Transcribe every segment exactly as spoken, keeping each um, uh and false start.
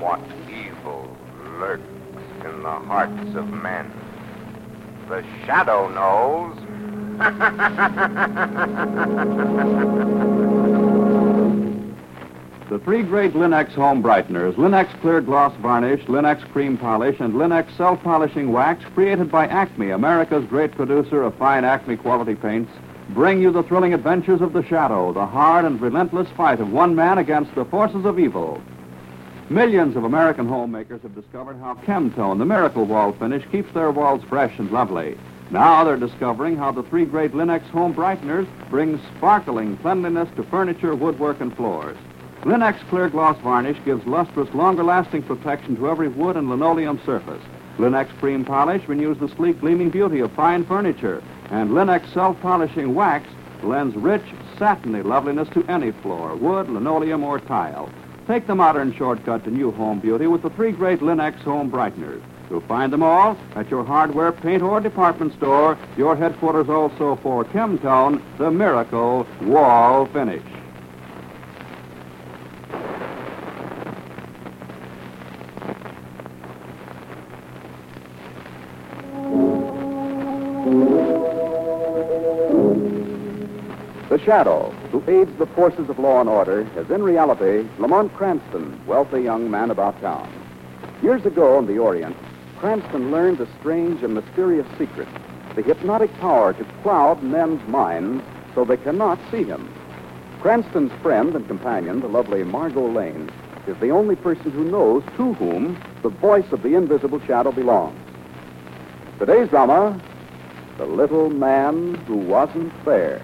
what evil lurks in the hearts of men. The shadow knows. The three great Linux home brighteners, Linux Clear Gloss Varnish, Linux Cream Polish, and Linux Self-Polishing Wax, created by Acme, America's great producer of fine Acme quality paints, bring you the thrilling adventures of the Shadow, the hard and relentless fight of one man against the forces of evil. Millions of American homemakers have discovered how Chemtone, the miracle wall finish, keeps their walls fresh and lovely. Now they're discovering how the three great Linux home brighteners bring sparkling cleanliness to furniture, woodwork, and floors. Linux Clear Gloss Varnish gives lustrous, longer-lasting protection to every wood and linoleum surface. Linux Cream Polish renews the sleek, gleaming beauty of fine furniture. And Linux Self-Polishing Wax lends rich, satiny loveliness to any floor, wood, linoleum, or tile. Take the modern shortcut to new home beauty with the three great Linux home brighteners. You'll find them all at your hardware, paint, or department store, your headquarters also for Chemtone, the miracle wall finish. The Shadow, who aids the forces of law and order, is in reality Lamont Cranston, wealthy young man about town. Years ago in the Orient, Cranston learned a strange and mysterious secret, the hypnotic power to cloud men's minds so they cannot see him. Cranston's friend and companion, the lovely Margot Lane, is the only person who knows to whom the voice of the invisible shadow belongs. Today's drama, The Little Man Who Wasn't There.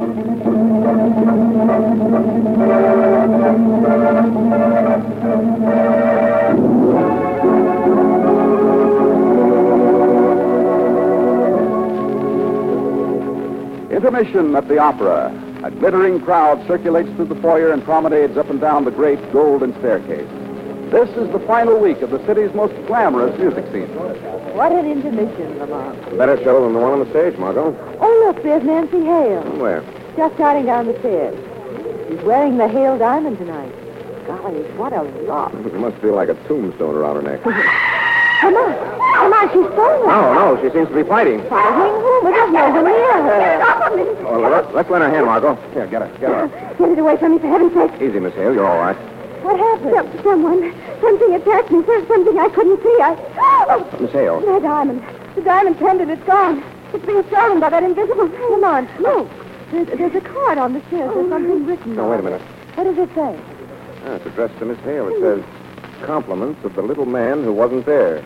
Intermission at the opera. A glittering crowd circulates through the foyer and promenades up and down the great golden staircase. This is the final week of the city's most glamorous music scene. What an intermission, Lamont. Better show than the one on the stage, Margot. Oh, look, there's Nancy Hale. Where? Just starting down the stairs. She's wearing the Hale diamond tonight. Golly, what a lot. It must feel like a tombstone around her neck. Come on. Come on, she's stolen. No, no, she seems to be fighting. Fighting? Who? But there's no one near her. Well, let's, let's lend her hand, Margot. Here, get her, get her. Get it away from me, for heaven's sake. Easy, Miss Hale, you're all right. What happened? Some, someone, something attacked me. There's something I couldn't see. I... Oh, Miss Hale. my diamond. The diamond pendant, it's gone. It's being stolen by that invisible... Come on, look. There's, there's a card on the stairs. There's something written No, on wait a it. minute. What does it say? Ah, it's addressed to Miss Hale. It says, compliments of the little man who wasn't there.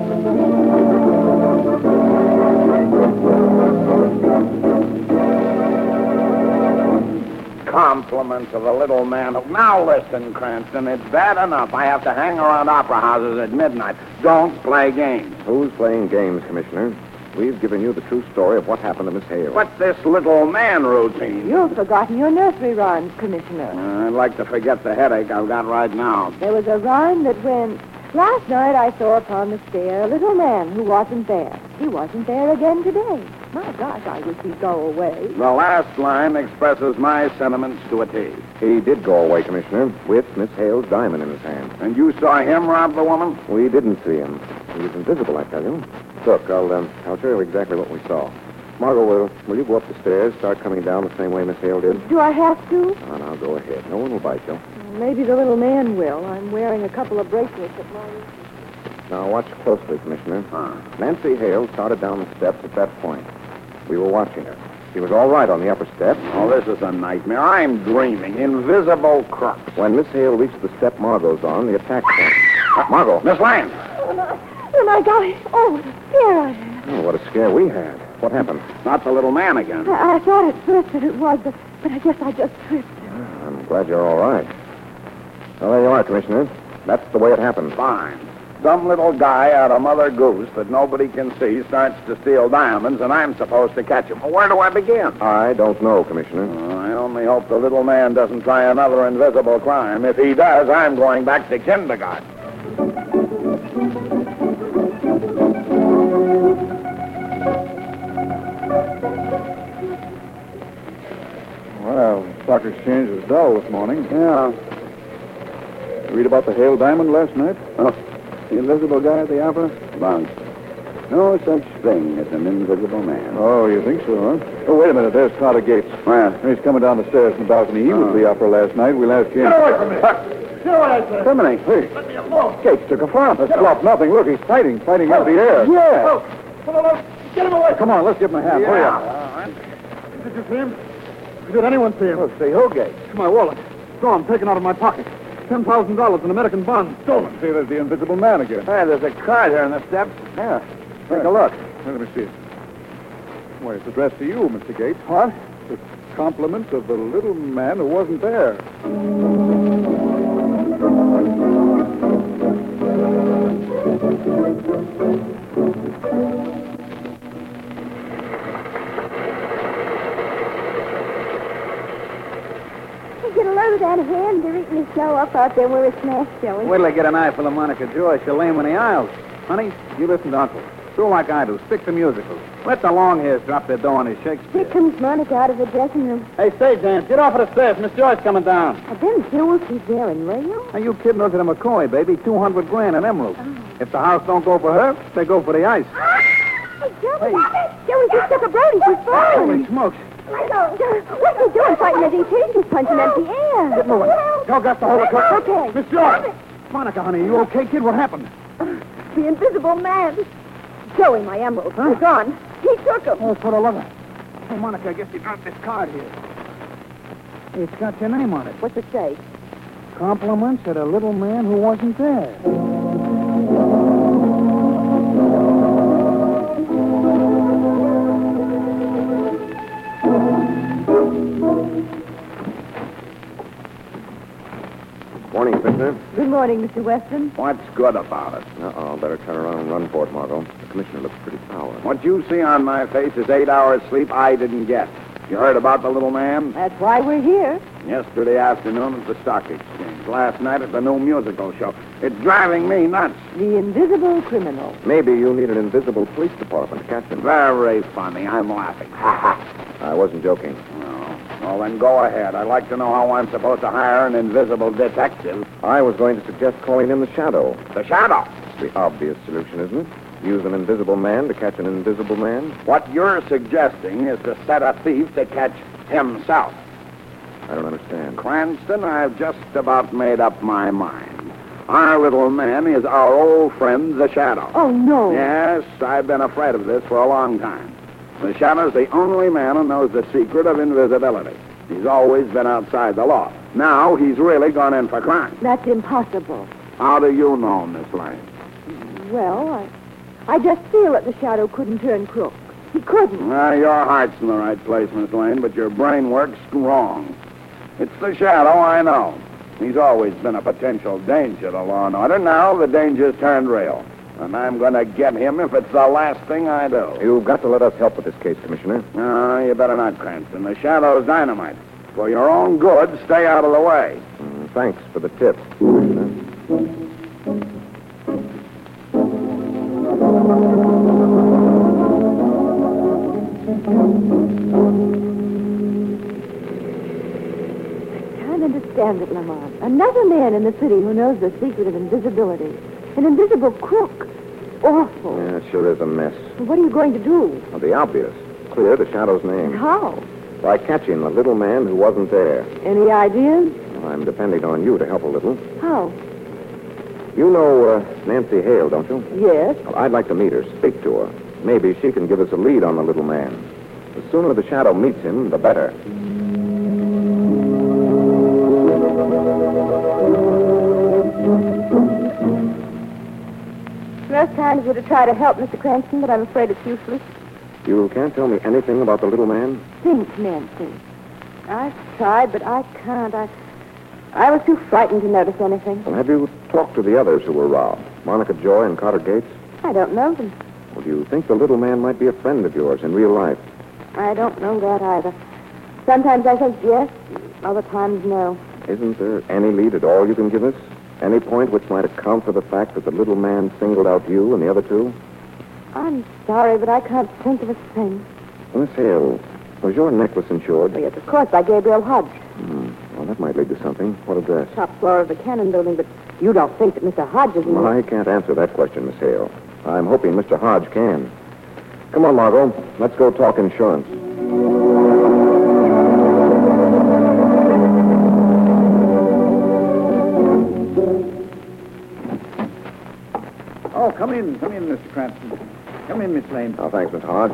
Compliments of the little man. Now listen, Cranston, it's bad enough I have to hang around opera houses at midnight. Don't play games. Who's playing games, Commissioner? We've given you the true story of what happened to Miss Hale. What's this little man routine? You've forgotten your nursery rhymes, Commissioner. Uh, I'd like to forget the headache I've got right now. There was a rhyme that went, last night I saw upon the stair a little man who wasn't there. He wasn't there again today. My gosh, I wish he'd go away. The last line expresses my sentiments to a T. He did go away, Commissioner, with Miss Hale's diamond in his hand. And you saw him rob the woman? We didn't see him. He was invisible, I tell you. Look, I'll, um, I'll show you exactly what we saw. Margot, will, will you go up the stairs, start coming down the same way Miss Hale did? Do I have to? Oh, now, go ahead. No one will bite you. Maybe the little man will. I'm wearing a couple of bracelets at my wrist. Now, watch closely, Commissioner. Huh. Nancy Hale started down the steps at that point. We were watching her. She was all right on the upper step. Oh, this is a nightmare. I'm dreaming. Invisible crooks. When Miss Hale reached the step Margot's on, the attack came. Uh, Margot. Miss Lane. Oh, my, oh, my golly. Oh, what a scare I had. Oh, what a scare we had. What happened? Not the little man again. I, I thought at first that it was, but, but I guess I just tripped. I'm glad you're all right. Well, there you are, Commissioner. That's the way it happened. Fine. Some little guy out of Mother Goose that nobody can see starts to steal diamonds, and I'm supposed to catch him. Well, where do I begin? I don't know, Commissioner. Oh, I only hope the little man doesn't try another invisible crime. If he does, I'm going back to kindergarten. Well, stock exchange was dull this morning. Yeah. Read about the Hale Diamond last night? Oh, the invisible guy at the opera? Bunk. No such thing as an invisible man. Oh, you think so, huh? Oh, wait a minute. There's Carter Gates. Where? He's coming down the stairs from the balcony. He was Oh. at the opera last night. We last came. Get away from me! Get away, I say! Criminy! Hey. Let me alone! Gates took a fall. Let's flop nothing. Look, he's fighting, fighting out the air. Yeah! Get him away! Come on, let's give him a hand. Hurry up. Did you see him? Did anyone see him? Let's see who, Gates. My wallet. Gone, taken out of my pocket. Ten thousand dollars in American bonds. Stolen. See, there's the invisible man again. Hey, there's a card here in the steps. Yeah. Take a look. Let me see it. Why, it's addressed to you, Mister Gates. What? The compliments of the little man who wasn't there. Get a load of that hand. They're eating the show up out there where it's smash showing. Wait till I get an eye full of Monica Joy. She'll lay him in the aisles. Honey, you listen to Uncle. Do like I do. Stick to musicals. Let the long hairs drop their dough on his Shakespeare. Here comes Monica out of the dressing room. Hey, stage hands, get off of the stairs. Miss Joy's coming down. Are them jewels he's wearing real? Are you kidding? Look at a McCoy, baby. two hundred grand in emeralds. Oh. If the house don't go for her, they go for the ice. Hey, Joey! Joey, just took a Brody. She's falling. Holy smokes. What's he doing fighting as he changes, punching at the air? Get moving. Y'all got to hold her. Okay. Miss Joy. Monica, honey, you okay, kid? What happened? The invisible man. Joey, my emeralds. They're gone. He took them. Oh, for the love of... Hey, Monica, I guess you dropped this card here. Hey, it's got your name on it. What's it say? Compliments at a little man who wasn't there. Morning, Commissioner. Good morning, Mister Weston. What's good about it? Uh-oh, better turn around and run for it, Margot. The commissioner looks pretty sour. What you see on my face is eight hours sleep I didn't get. You heard about the little man? That's why we're here. Yesterday afternoon at the stock exchange. Last night at the new musical show. It's driving me nuts. The invisible criminal. Maybe you need an invisible police department to catch him. Very funny. I'm laughing. Ha ha. I wasn't joking. No. Well, then go ahead. I'd like to know how I'm supposed to hire an invisible detective. I was going to suggest calling in the Shadow. The Shadow. It's the obvious solution, isn't it? Use an invisible man to catch an invisible man. What you're suggesting is to set a thief to catch himself. I don't understand. Cranston, I've just about made up my mind. Our little man is our old friend, the Shadow. Oh, no. Yes, I've been afraid of this for a long time. The Shadow's the only man who knows the secret of invisibility. He's always been outside the law. Now he's really gone in for crime. That's impossible. How do you know, Miss Lane? Well, I, I just feel that the Shadow couldn't turn crook. He couldn't. Well, your heart's in the right place, Miss Lane, but your brain works wrong. It's the Shadow, I know. He's always been a potential danger to law and order. Now the danger's turned real. And I'm going to get him if it's the last thing I do. You've got to let us help with this case, Commissioner. No, you better not, Cranston. The Shadow's dynamite. For your own good, stay out of the way. Mm, thanks for the tip, Commissioner. I can't understand it, Lamont. Another man in the city who knows the secret of invisibility. An invisible crook. Awful. Yeah, it sure is a mess. What are you going to do? Well, the obvious. Clear the Shadow's name. How? By catching the little man who wasn't there. Any ideas? Well, I'm depending on you to help a little. How? You know uh, Nancy Hale, don't you? Yes. Well, I'd like to meet her, speak to her. Maybe she can give us a lead on the little man. The sooner the Shadow meets him, the better. Most times we're to try to help Mister Cranston, but I'm afraid it's useless. You can't tell me anything about the little man? Think, Nancy. I've tried, but I can't. I, I was too frightened to notice anything. Well, have you talked to the others who were robbed? Monica Joy and Carter Gates? I don't know them. Well, do you think the little man might be a friend of yours in real life? I don't know that either. Sometimes I think yes, other times no. Isn't there any lead at all you can give us? Any point which might account for the fact that the little man singled out you and the other two? I'm sorry, but I can't think of a thing. Miss Hale, was your necklace insured? Oh, yes, of course, by Gabriel Hodge. Hmm. Well, that might lead to something. What address? Top floor of the Cannon building, but you don't think that Mister Hodges... Well, I can't answer that question, Miss Hale. I'm hoping Mister Hodge can. Come on, Margot. Let's go talk insurance. Oh, come in. Come in, Mister Cranston. Come in, Miss Lane. Oh, thanks, Mister Hodge.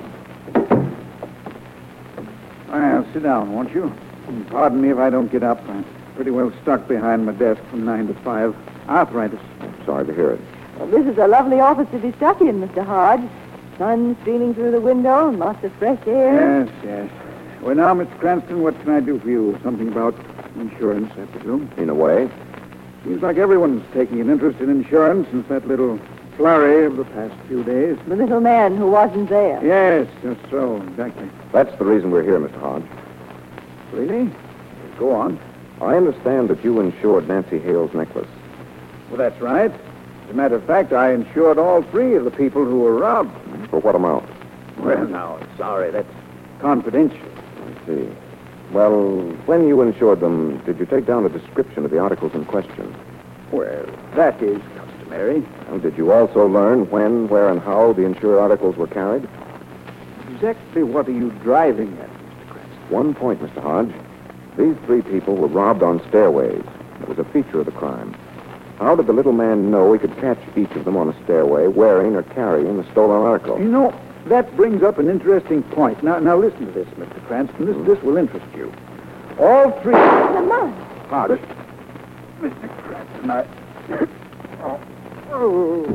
Well, sit down, won't you? And pardon me if I don't get up. I'm pretty well stuck behind my desk from nine to five. Arthritis. Sorry to hear it. Well, this is a lovely office to be stuck in, Mister Hodge. Sun streaming through the window and lots of fresh air. Yes, yes. Well, now, Mister Cranston, what can I do for you? Something about insurance, I presume. In a way. Seems like everyone's taking an interest in insurance since that little flurry of the past few days. The little man who wasn't there. Yes, just so, exactly. That's the reason we're here, Mister Hodge. Really? Go on. I understand that you insured Nancy Hale's necklace. Well, that's right. As a matter of fact, I insured all three of the people who were robbed. For what amount? Well, now, sorry, that's confidential. I see. Well, when you insured them, did you take down a description of the articles in question? Well, that is customary. And did you also learn when, where, and how the insured articles were carried? Exactly what are you driving at, Mister Cranston? One point, Mister Hodge. These three people were robbed on stairways. It was a feature of the crime. How did the little man know he could catch each of them on a stairway wearing or carrying the stolen article? You know, that brings up an interesting point. Now, now listen to this, Mister Cranston. This, this will interest you. All three... Lamont. Pardon? Mister Cranston, I... Oh. Oh.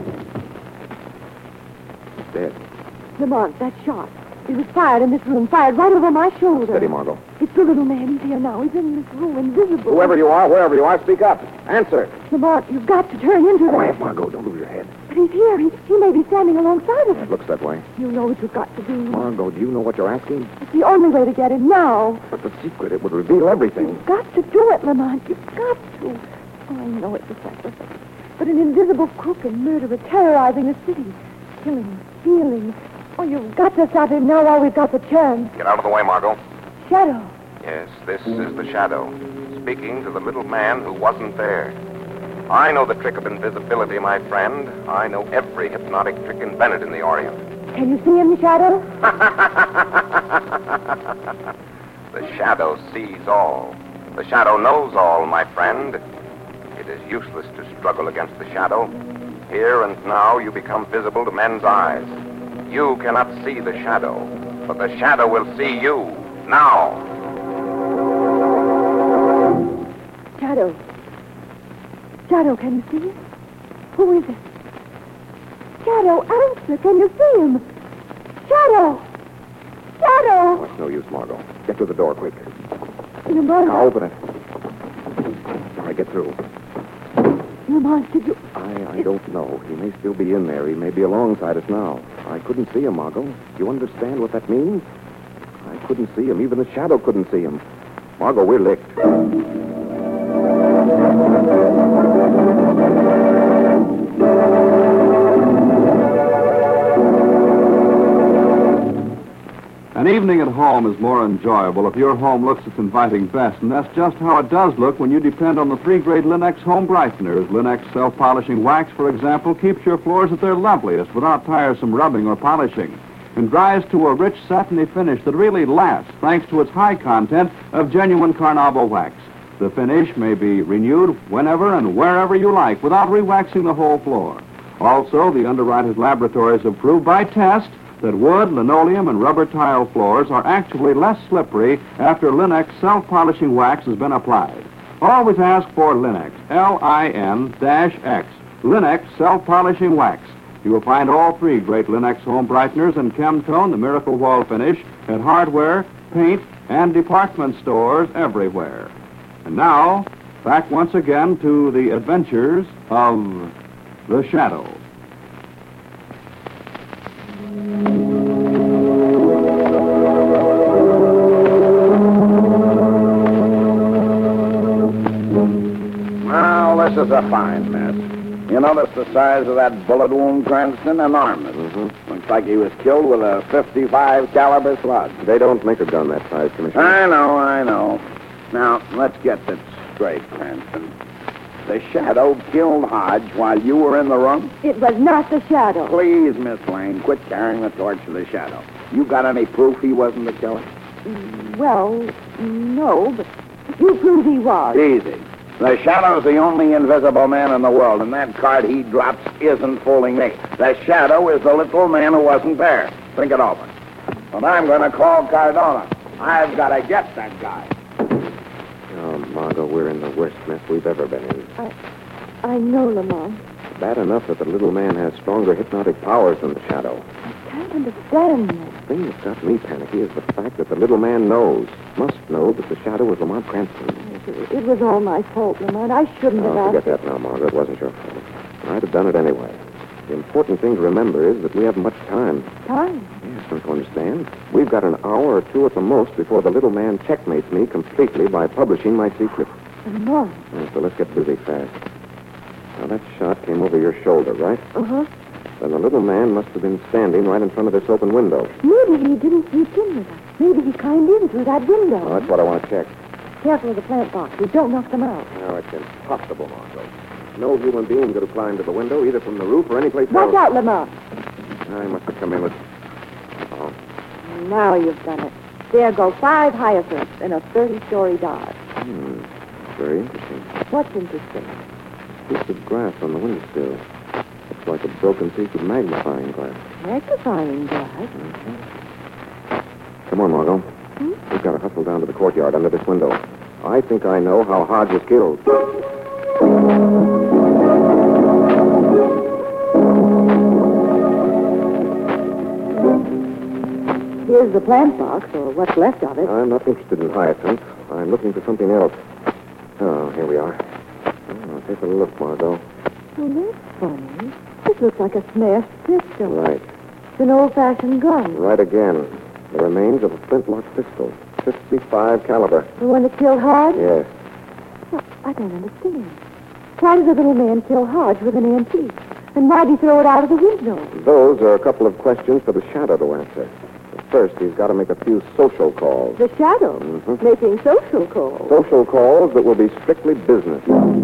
He's dead. Lamont, that shot. It was fired in this room, fired right over my shoulder. Steady, Margot. It's the little man. He's here now. He's in this room, invisible. Whoever you are, wherever you are, speak up. Answer. Lamont, you've got to turn into the... Quiet, Margot. Don't lose your head. But he's here. He, he may be standing alongside of us. It looks that way. You know what you've got to do. Margot, do you know what you're asking? It's the only way to get him now. But the secret, it would reveal everything. You've got to do it, Lamont. You've got to. Oh, I know it's a sacrifice. But an invisible crook and murderer terrorizing the city. Killing, stealing. Oh, you've got to stop him now while we've got the chance. Get out of the way, Margot. Shadow. Yes, this is the Shadow, speaking to the little man who wasn't there. I know the trick of invisibility, my friend. I know every hypnotic trick invented in the Orient. Can you see him, Shadow? The Shadow sees all. The Shadow knows all, my friend. It is useless to struggle against the Shadow. Here and now you become visible to men's eyes. You cannot see the Shadow, but the Shadow will see you now. Shadow. Shadow, can you see him? Who is it? Shadow, answer. Can you see him? Shadow! Shadow! Oh, it's no use, Margot. Get to the door, quick. Lamont. Now, open it. All right, get through. Lamont, did you... I, I don't know. He may still be in there. He may be alongside us now. I couldn't see him, Margot. Do you understand what that means? I couldn't see him. Even the Shadow couldn't see him. Margot, we're licked. An evening at home is more enjoyable if your home looks its inviting best, and that's just how it does look when you depend on the three great Linux home brighteners. Linux self-polishing wax, for example, keeps your floors at their loveliest without tiresome rubbing or polishing, and dries to a rich satiny finish that really lasts thanks to its high content of genuine Carnauba wax. The finish may be renewed whenever and wherever you like without re-waxing the whole floor. Also, the underwriter's laboratories have proved by test that wood, linoleum, and rubber tile floors are actually less slippery after Linux self-polishing wax has been applied. Always ask for Linux, L I N X, Linux self-polishing wax. You will find all three great Linux home brighteners and Chemtone, the Miracle Wall finish, at hardware, paint, and department stores everywhere. And now, back once again to the adventures of the Shadow. Now, this is a fine mess. You notice the size of that bullet wound, Cranston? Enormous. Mm-hmm. Looks like he was killed with a fifty-five caliber slug. They don't make a gun that size, Commissioner. I know, I know. Now, let's get this straight, Cranston. The Shadow killed Hodge while you were in the room? It was not the Shadow. Please, Miss Lane, quit carrying the torch to the Shadow. You got any proof he wasn't the killer? Well, no, but you prove he was. Easy. The Shadow's the only invisible man in the world, and that card he drops isn't fooling me. The Shadow is the little man who wasn't there. Think it over. But I'm going to call Cardona. I've got to get that guy. Oh, Margot, we're in the worst mess we've ever been in. I, I know, Lamont. Bad enough that the little man has stronger hypnotic powers than the Shadow. I can't understand that. The thing that's got me panicky is the fact that the little man knows, must know, that the Shadow is Lamont Cranston. It, it was all my fault, Lamont. I shouldn't have Oh, asked. forget that now, Margaret. It wasn't your fault. I'd have done it anyway. The important thing to remember is that we haven't much time. Time? Yes, don't you understand? We've got an hour or two at the most before the little man checkmates me completely by publishing my secret. Lamont. Yeah, so let's get busy fast. Now, that shot came over your shoulder, right? Uh-huh. Then the little man must have been standing right in front of this open window. Maybe he didn't sneak in with us. Maybe he climbed in through that window. Oh, that's what I want to check. Careful of the plant boxes. Don't knock them out. No, it's impossible, Margot. No human being could have climbed to the window, either from the roof or anyplace Watch else. out, Lamont. I must have come in with... Oh, Now you've done it. There go five hyacinths in a thirty-story dodge. hmm. Very interesting. What's interesting? Piece of glass on the windowsill. Looks like a broken piece of magnifying glass. Magnifying glass? Come on, Margot. Hmm? We've got to hustle down to the courtyard under this window. I think I know how Hodge was killed. Here's the plant box, or what's left of it. I'm not interested in hyacinth. I'm looking for something else. Oh, here we are. Oh, take a look, Margot. Oh, that's funny. This looks like a smashed pistol. Right. It's an old-fashioned gun. Right again. The remains of a flintlock pistol. fifty-five caliber. The one that killed Hodge? Yes. Well, I don't understand. Why did the little man kill Hodge with an antique? And why did he throw it out of the window? Those are a couple of questions for the Shadow to answer. But first, he's got to make a few social calls. The Shadow? Mhm. Making social calls. Social calls that will be strictly business.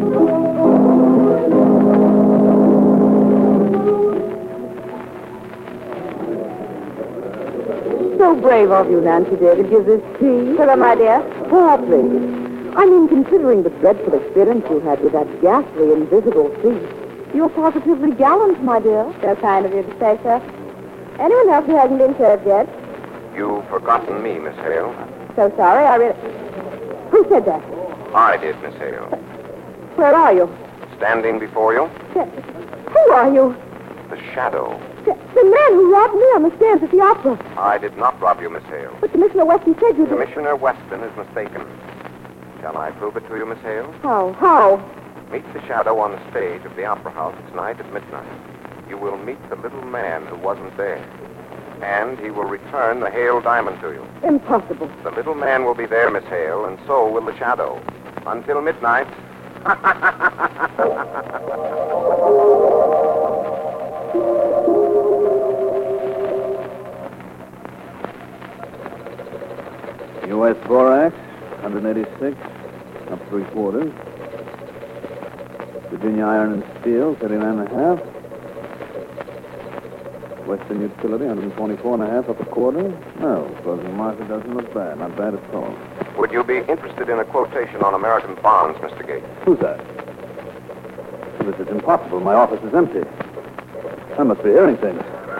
So brave of you, Nancy Day, to give this tea. Hello, my dear. Pour, please. I mean, considering the dreadful experience you had with that ghastly invisible thief, you're positively gallant, my dear. So kind of you to say so. Anyone else who hasn't been served yet? You've forgotten me, Miss Hale. So sorry, I really... Who said that? I did, Miss Hale. Where are you? Standing before you, Who are you? the Shadow. The, the man who robbed me on the stairs at the opera. I did not rob you, Miss Hale. But Commissioner Weston said you did. Commissioner Weston is mistaken. Shall I prove it to you, Miss Hale? How? How? Meet the Shadow on the stage of the Opera House tonight at midnight. You will meet the little man who wasn't there. And he will return the Hale diamond to you. Impossible. The little man will be there, Miss Hale, and so will the Shadow. Until midnight. U S borax, one eighty-six, up three quarters. Virginia iron and steel, thirty-nine and a half. Western utility, one twenty-four and a half, up a quarter. No, closing market doesn't look bad. Not bad at all. Would you be interested in a quotation on American bonds, Mister Gates? Who's that? This is impossible. My office is empty. I must be hearing things.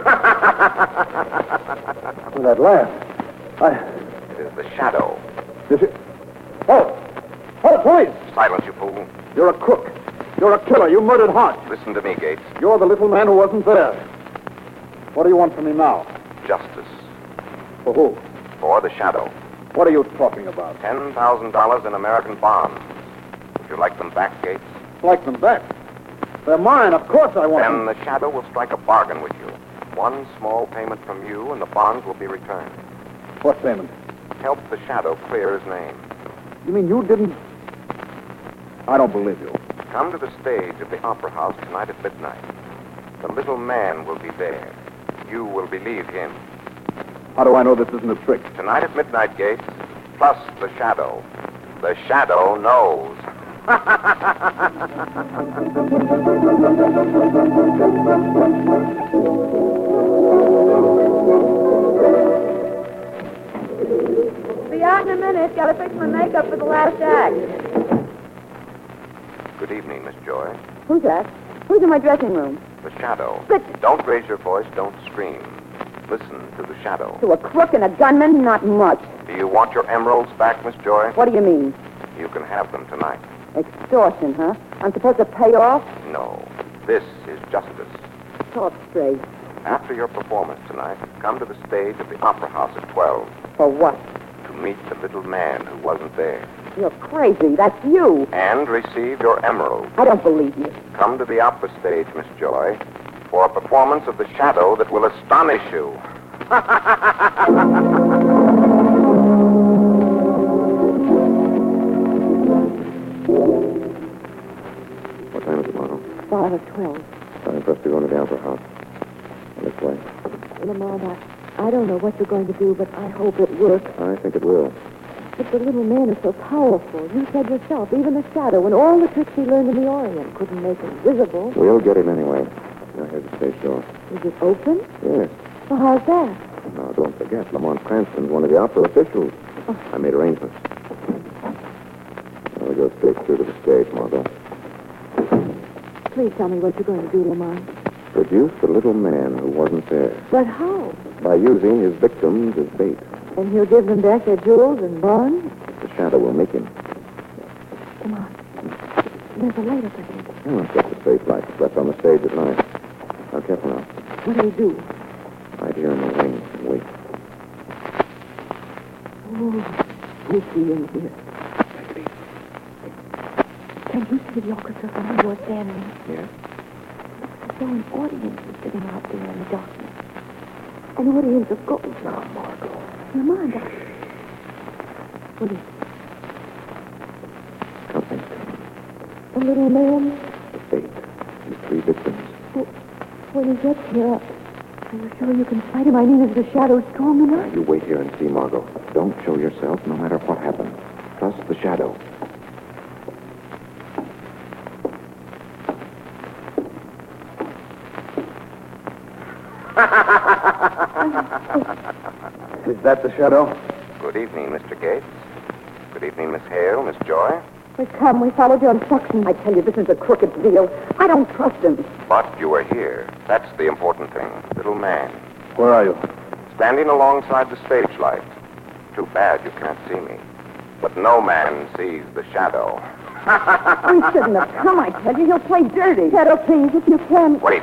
With that laugh. I... It is the Shadow. Is it... Oh! Oh, please! Silence, you fool. You're a crook. You're a killer. You murdered Hodge. Listen to me, Gates. You're the little man who wasn't there. What do you want from me now? Justice. For who? For the Shadow. What are you talking about? Ten thousand dollars in American bonds. Would you like them back, Gates? Like them back. They're mine. Of course I want Then them. the Shadow will strike a bargain with you. One small payment from you, and the bonds will be returned. What payment? Help the Shadow clear his name. You mean you didn't... I don't believe you. Come to the stage of the Opera House tonight at midnight. The little man will be there. You will believe him. How do I know this isn't a trick? Tonight at midnight, Gates, plus the Shadow. The Shadow knows. Be out in a minute. Gotta fix my makeup for the last act. Good evening, Miss Joy. Who's that? Who's in my dressing room? The Shadow. But- Don't raise your voice. Don't scream. Listen to the Shadow. To a crook and a gunman? Not much. Do you want your emeralds back, Miss Joy? What do you mean? You can have them tonight. Extortion, huh? I'm supposed to pay off? No. This is justice. Talk straight. After your performance tonight, come to the stage of the Opera House at twelve For what? to meet the little man who wasn't there You're crazy. That's you. and receive your emerald. I don't believe you. Come to the opera stage, Miss Joy, for a performance of The Shadow that will astonish you. What time is it, Margot? Five or twelve. Time for us to go into the opera house. On this way. Lamont, I, I don't know what you're going to do, but I hope it works. I think it will. But the little man is so powerful. You said yourself, even the Shadow and all the tricks he learned in the Orient couldn't make him visible. We'll get him anyway. Now, here's the stage door. Is it open? Yes. Well, how's that? Now, don't forget, Lamont Cranston's one of the opera officials. Oh. I made arrangements. Now we go straight through to the stage, Margot. Please tell me what you're going to do, Lamont. Produce the little man who wasn't there But how? by using his victims as bait. And he'll give them back their jewels and bonds? The Shadow will make him. Come on. There's a light up ahead. Oh, it's just a street light that's left on the stage at night. Now, careful now. What do we do? Right here in the wings and wait. Oh, who's he in here? Can you see the orchestra from where you're standing? Yes? As though an audience is sitting out there in the darkness. An audience of gold. Now, Margot. Lamont, I... What is it? Something. A little man? The fate. His three victims. Well, when he gets here, are you sure you can fight him? I mean, is the Shadow strong Now, enough? you wait here and see, Margot. Don't show yourself no matter what happens. Trust the Shadow. Is that the Shadow? Good evening, Mister Gates. Good evening, Miss Hale, Miss Joy. We come. We followed your instructions. I tell you, this is a crooked deal. I don't trust him. But you are here. That's the important thing. Little man. Where are you? Standing alongside the stage light. Too bad you can't see me. But no man sees the Shadow. We shouldn't have come, I tell you. He'll play dirty. Shadow, please, if you can. Wait.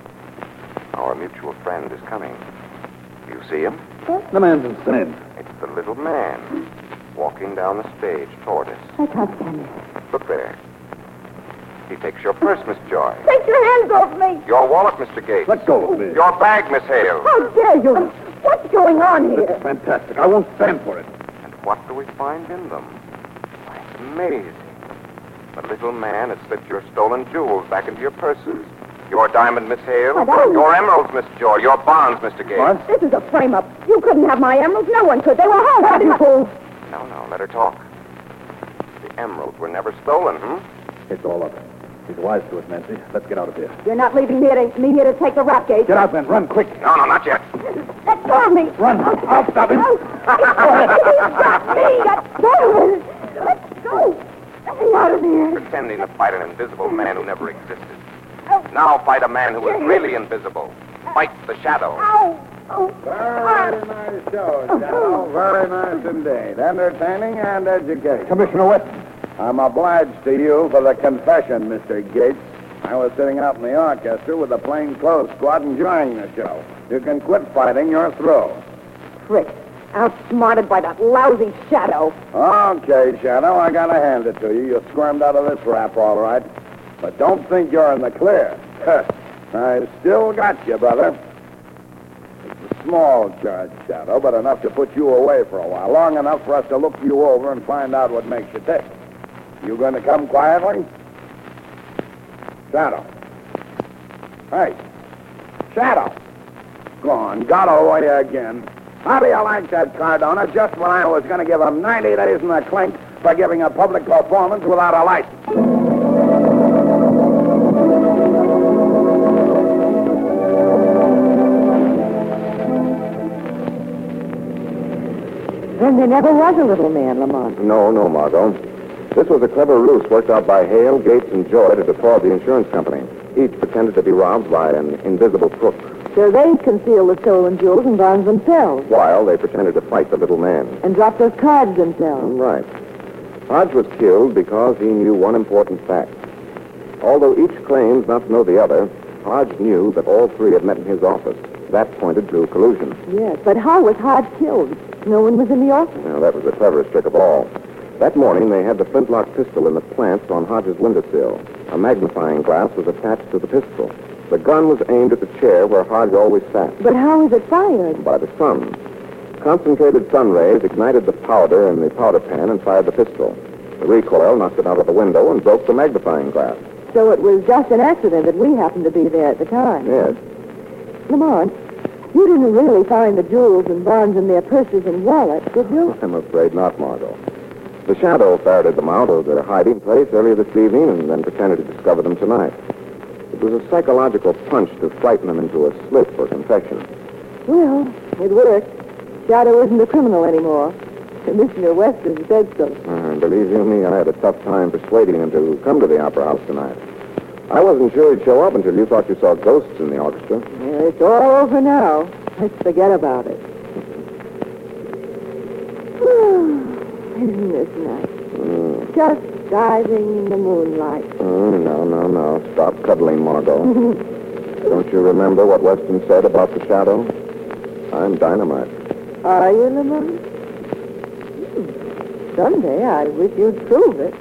Our mutual friend is coming. Do you see him? The man's insane. It's the little man walking down the stage toward us. I can't stand it. Look there. He takes your purse, Miss Joy. Take your hands off me. Your wallet, Mister Gates. Let go of me. Your bag, Miss Hale. How dare you? What's going on This here? is fantastic. I won't stand for it. And what do we find in them? Why, it's amazing. The little man had slipped your stolen jewels back into your purses. Your diamond, Miss Hale. I don't- Your emeralds, Miss Joy. Your bonds, Mister Gates. What? This is a frame-up. You couldn't have my emeralds. No one could. They were home. How you fool? No, no, let her talk. The emeralds were never stolen, hmm? It's all over. He's wise to it, Nancy. Let's get out of here. You're not leaving me to, me here to take the rap gate. Get out, then. Run, quick. No, no, not yet. Let go of me. Run. I'll stop him. Oh, he's got me. Let go of me. Let go. Let me out of here. Pretending to fight an invisible man who never existed. Oh, Now fight a man who is really invisible. Fight the Shadow. ow. Oh, Very nice show, Shadow. Very nice indeed. Entertaining and educational. Commissioner Weston. I'm obliged to you for the confession, Mister Gates. I was sitting out in the orchestra with the plainclothes squad enjoying the show. You can quit fighting. You're through. Trick. Outsmarted by that lousy Shadow. Okay, Shadow, I gotta hand it to you. You squirmed out of this rap, all right. But don't think you're in the clear. I still got you, brother. It's a small charge, Shadow, but enough to put you away for a while. Long enough for us to look you over and find out what makes you tick. You going to come quietly? Shadow. Hey. Shadow. Gone. Got away again. How do you like that, Cardona? Just when I was going to give him ninety days in the clink, for giving a public performance without a license. Then there never was a little man, Lamont. No, no, Margot. This was a clever ruse worked out by Hale, Gates, and Joy to defraud the insurance company. Each pretended to be robbed by an invisible crook, So they concealed the stolen jewels and bonds themselves while they pretended to fight the little man. and dropped those cards themselves. Right. Hodge was killed because he knew one important fact. Although each claims not to know the other, Hodge knew that all three had met in his office. That pointed to collusion. Yes, but how was Hodge killed? No one was in the office. Now, that was the cleverest trick of all. That morning, they had the flintlock pistol in the plant on Hodge's windowsill. A magnifying glass was attached to the pistol. The gun was aimed at the chair where Hodge always sat. But how was it fired? By the sun. Concentrated sun rays ignited the powder in the powder pan and fired the pistol. The recoil knocked it out of the window and broke the magnifying glass. So it was just an accident that we happened to be there at the time. Yes. Lamont, you didn't really find the jewels and bonds in their purses and wallets, did you? I'm afraid not, Margot. The Shadow ferreted them out of their hiding place earlier this evening and then pretended to discover them tonight. It was a psychological punch to frighten them into a slip for confession. Well, it worked. Shadow isn't a criminal anymore. Commissioner Weston said so. Uh, believe you me, I had a tough time persuading him to come to the Opera House tonight. I wasn't sure he'd show up until you thought you saw ghosts in the orchestra. Well, it's all over now. Let's forget about it. Isn't this nice? Mm. Just diving in the moonlight. Mm, no, no, no. Stop cuddling, Margot. Don't you remember what Weston said about the Shadow? I'm dynamite. Are you, Lamont? Hmm. Someday I wish you'd prove it.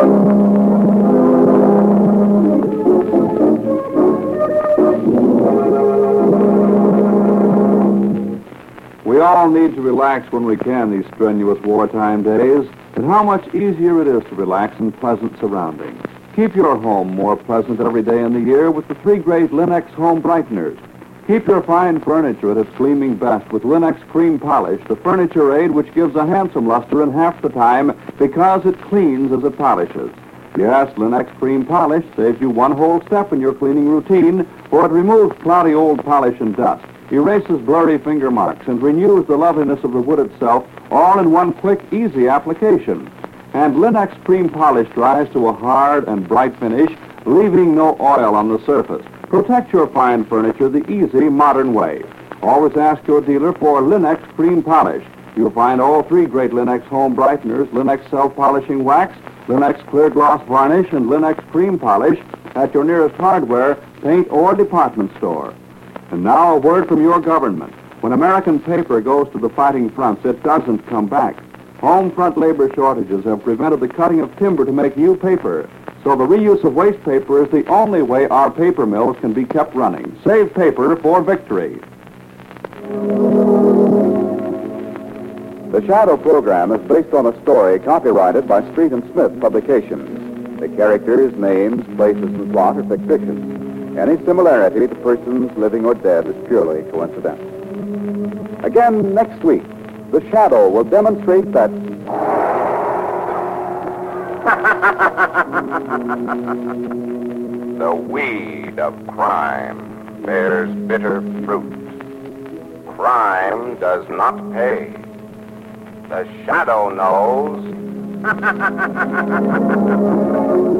We all need to relax when we can these strenuous wartime days, and how much easier it is to relax in pleasant surroundings. Keep your home more pleasant every day in the year with the three great Linux home brighteners. Keep your fine furniture at its gleaming best with Linux Cream Polish, the furniture aid which gives a handsome luster in half the time because it cleans as it polishes. Yes, Linux Cream Polish saves you one whole step in your cleaning routine, for it removes cloudy old polish and dust, erases blurry finger marks, and renews the loveliness of the wood itself, all in one quick, easy application. And Linux Cream Polish dries to a hard and bright finish, leaving no oil on the surface. Protect your fine furniture the easy, modern way. Always ask your dealer for Linux Cream Polish. You'll find all three great Linux home brighteners, Linux self-polishing wax, Linux clear gloss varnish, and Linux Cream Polish at your nearest hardware, paint, or department store. And now a word from your government. When American paper goes to the fighting fronts, it doesn't come back. Home front labor shortages have prevented the cutting of timber to make new paper. So the reuse of waste paper is the only way our paper mills can be kept running. Save paper for victory. The Shadow program is based on a story copyrighted by Street and Smith Publications. The characters, names, places, and plot are fictitious. Any similarity to persons living or dead is purely coincidental. Again, next week, The Shadow will demonstrate that The weed of crime bears bitter fruit. Crime does not pay. The Shadow knows.